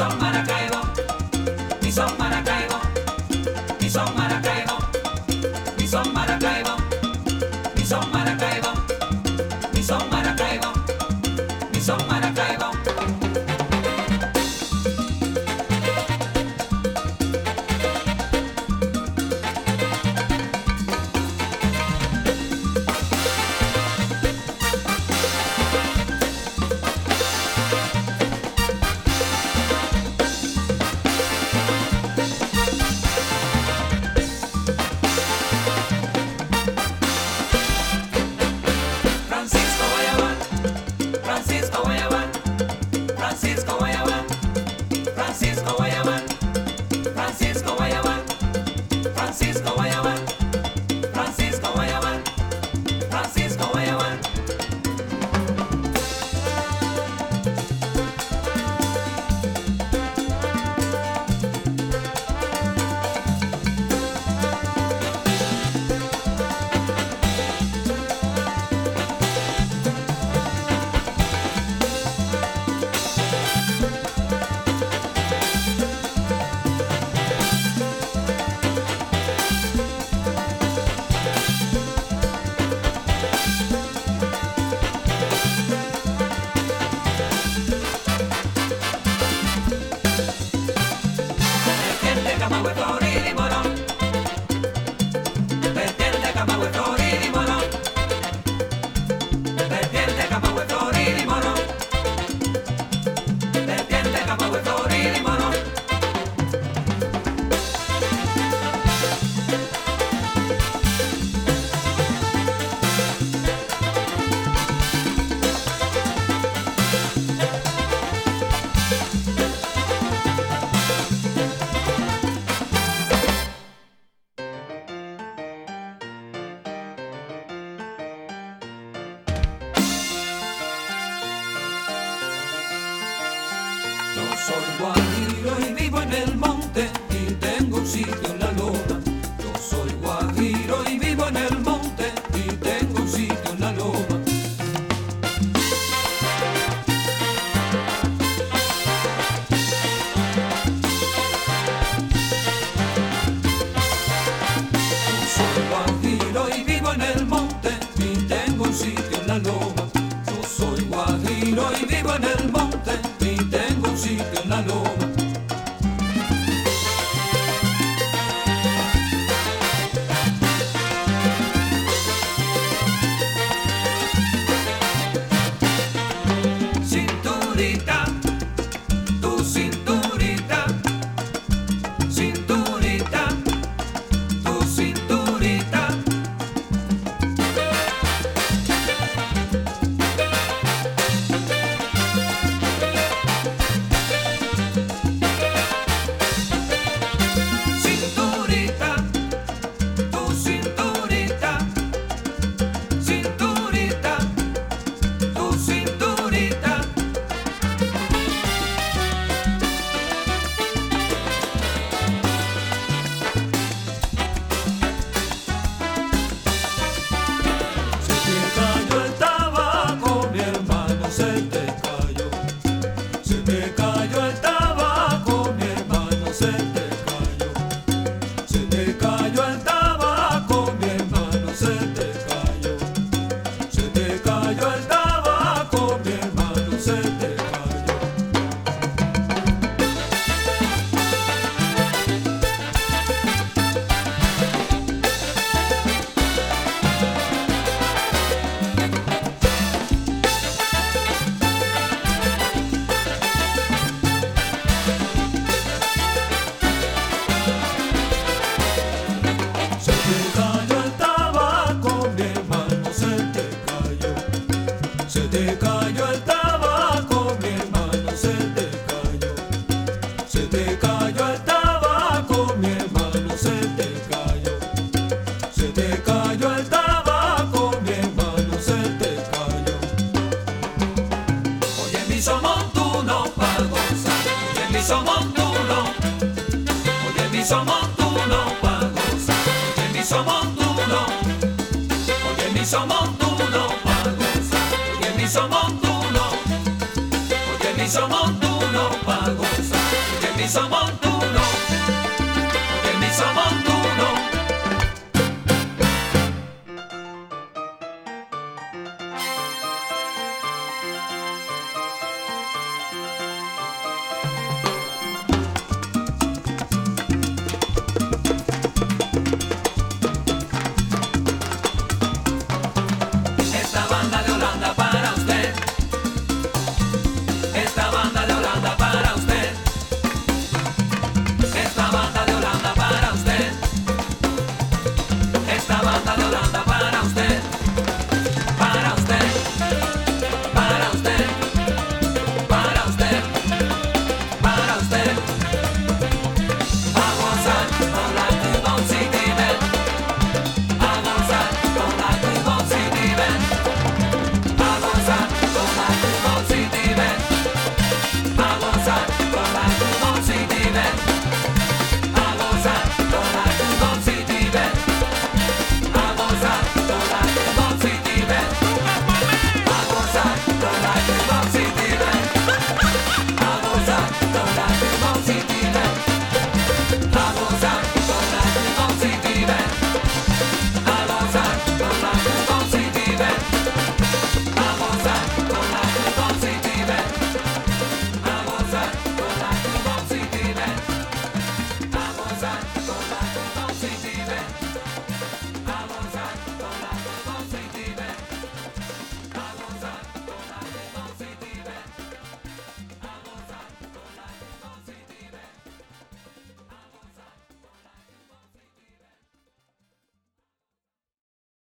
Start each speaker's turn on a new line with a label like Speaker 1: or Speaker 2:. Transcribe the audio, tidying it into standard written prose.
Speaker 1: son Maracaibo, mi son Maracaibo, mi son Maracaibo, mi son Maracaibo, mi son Maracaibo, mi son Maracaibo, mi son Maracaibo.
Speaker 2: Soy guajiro y vivo en el monte y tengo un sitio en la loma. Yo soy guajiro y vivo en el monte y tengo un sitio en la loma. Yo soy guajiro y vivo en el monte y tengo un sitio en la loma. Yo soy guajiro y vivo en el monte y tengo un sitio en la loma. Cinturita, tu cinturita, cinturita, tu cinturita.
Speaker 1: Oye mi somontuno pa' gozar. Oye mi somontuno. Oye mi somontuno pa' gozar. Oye mi somontuno. Oye mi somontuno pa' gozar.
Speaker 2: somos tú.